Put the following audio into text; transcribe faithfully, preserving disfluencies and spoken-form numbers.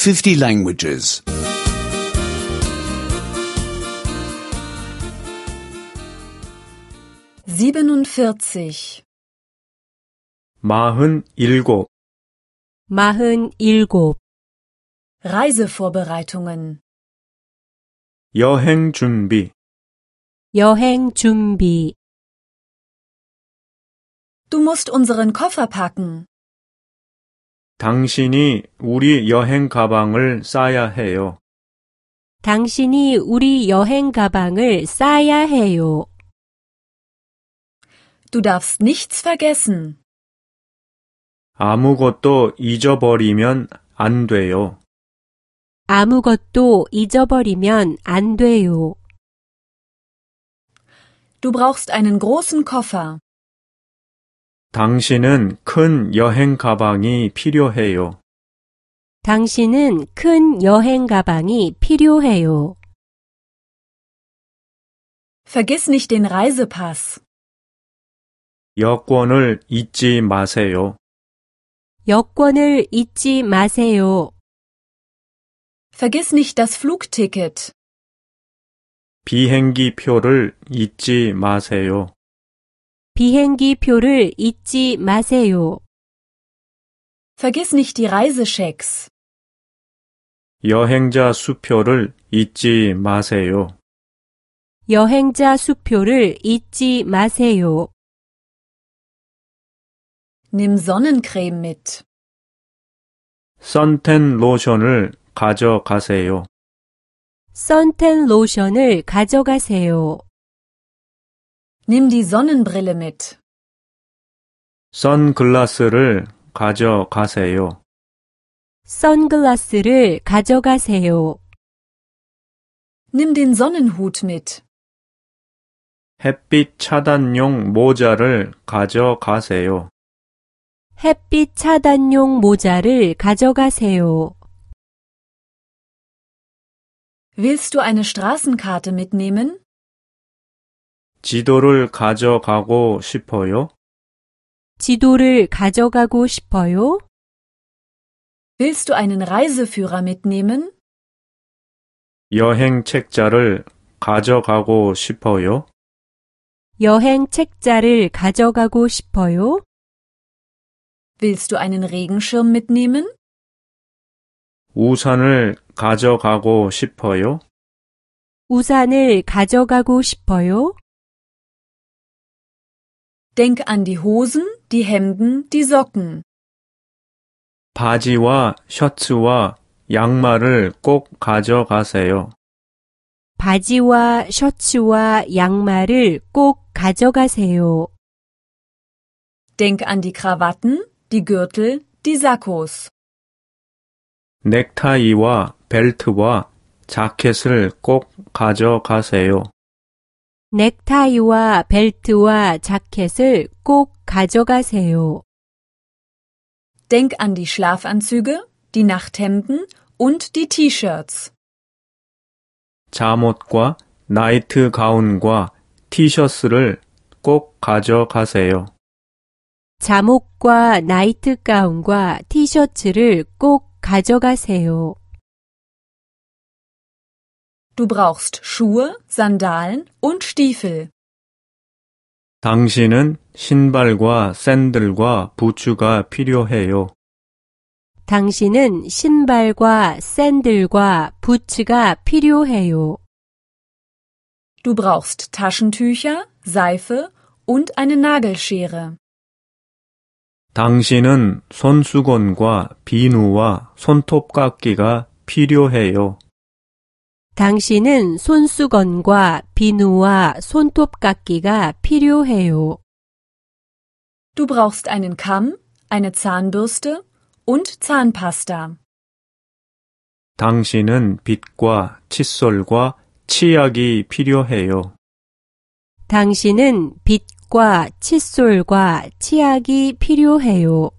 fifty languages. siebenundvierzig. 마흔일곱. 마흔일곱. Reisevorbereitungen. 여행 준비. 여행 준비. Du musst unseren Koffer packen. 당신이 우리 여행 가방을 싸야 해요. 당신이 우리 여행 가방을 싸야 해요. Du darfst nichts vergessen. 아무것도 잊어버리면 안 돼요. 아무것도 잊어버리면 안 돼요. Du brauchst einen großen Koffer. 당신은 큰 여행 가방이 필요해요. 당신은 큰 여행 가방이 필요해요. Vergiss nicht den Reisepass. 여권을 잊지 마세요. 여권을 잊지 마세요. Vergiss nicht das Flugticket. 비행기 표를 잊지 마세요. 비행기 표를 잊지 마세요. Vergiss nicht die Reisechecks. 여행자 수표를 잊지 마세요. 여행자 수표를 잊지 마세요. Nimm Sonnencreme mit. 선텐 로션을 가져가세요. 선텐 로션을 가져가세요. Nimm die Sonnenbrille mit. 선글라스를 가져가세요. 선글라스를 가져가세요. Nimm den Sonnenhut mit. 햇빛 차단용 모자를 가져가세요. 햇빛 차단용 모자를 가져가세요. Willst du eine Straßenkarte mitnehmen? 지도를 가져가고 싶어요? 지도를 가져가고 싶어요? Willst du einen Reiseführer mitnehmen? 여행 책자를 가져가고 싶어요? 여행 책자를 가져가고 싶어요? Willst du einen Regenschirm mitnehmen? 우산을 가져가고 싶어요? 우산을 가져가고 싶어요? Denk an die Hosen, die Hemden, die Socken. 바지와 셔츠와 양말을 꼭 가져가세요. 바지와 셔츠와 양말을 꼭 가져가세요. Denk an die Krawatten, die Gürtel, die Sakkos. 넥타이와 벨트와 자켓을 꼭 가져가세요. 넥타이와 벨트와 자켓을 꼭 가져가세요. Denk an die Schlafanzüge, die Nachthemden und die T-Shirts. 잠옷과 나이트 가운과 티셔츠를 꼭 가져가세요. 잠옷과 나이트 가운과 티셔츠를 꼭 가져가세요. Du brauchst Schuhe, Sandalen und Stiefel. 당신은 신발과 샌들과 부츠가 필요해요. 당신은 신발과 샌들과 부츠가 필요해요. Du brauchst Taschentücher, Seife und eine Nagelschere. 당신은 손수건과 비누와 손톱깎이가 필요해요. 당신은 손수건과 비누와 손톱깎이가 필요해요. Du brauchst einen Kamm, eine Zahnbürste und Zahnpasta. 당신은 빗과 칫솔과 치약이 필요해요. 당신은 빗과 칫솔과 치약이 필요해요.